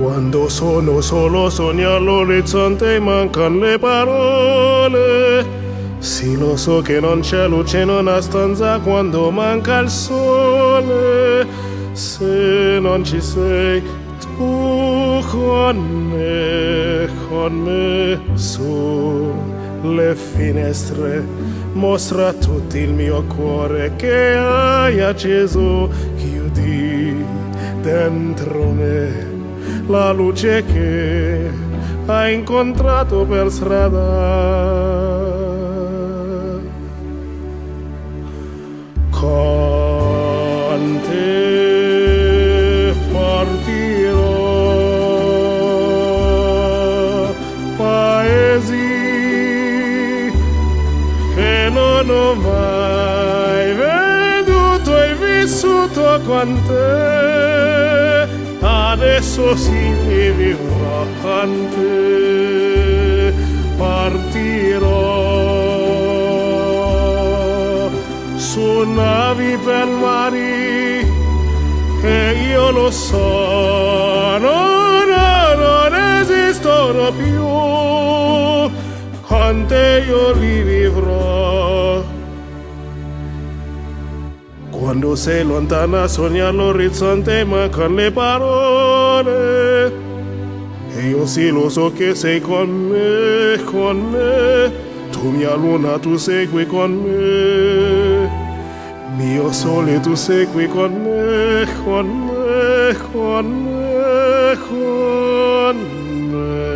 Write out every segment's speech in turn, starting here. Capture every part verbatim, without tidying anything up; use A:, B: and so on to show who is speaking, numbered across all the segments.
A: Quando sono solo sogno all'orizzonte e mancano le parole. Sì, lo so che non c'è luce in una stanza quando manca il sole. Se non ci sei tu con me, con me sulle finestre, mostra a tutti il mio cuore che hai acceso. Chiudi dentro me la luce che hai incontrato per strada. Con te partirò, paesi che non ho mai veduto e vissuto con te. Adesso si vivrà con te, partirò su navi per mari che io lo so, no, no, non esistono più, con te io li vivrò. Quando sei lontana sogna all'orizzonte mancano le parole. E io sì lo so che sei con me, con me. Tu mia luna tu sei qui con me. Mio sole tu sei qui con me, con me, con me, con me.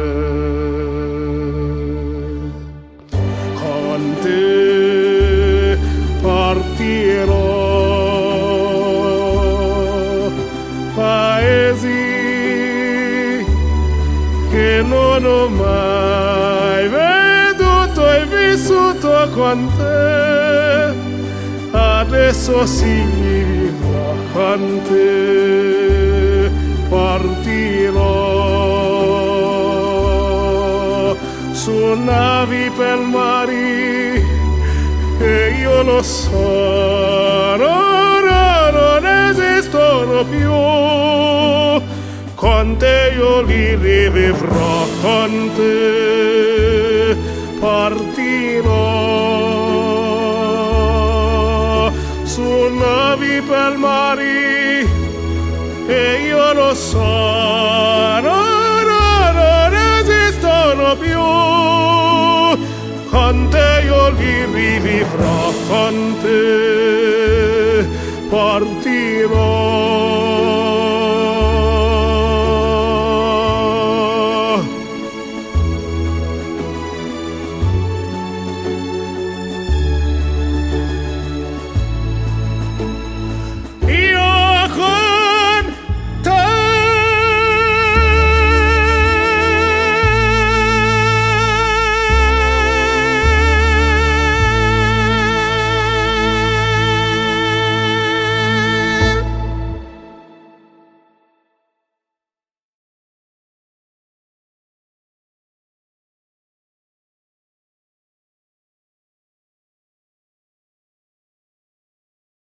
A: Con te partirò, paesi che non ho mai veduto e vissuto con te. Adesso si vivrà con te, partirò su navi per mari che io lo so, no, no, non esistono più, con te io li rivivrò, con te partirò su navi per mari e io lo so, no, no, non esistono più, con te io li rivivrò, con te partirò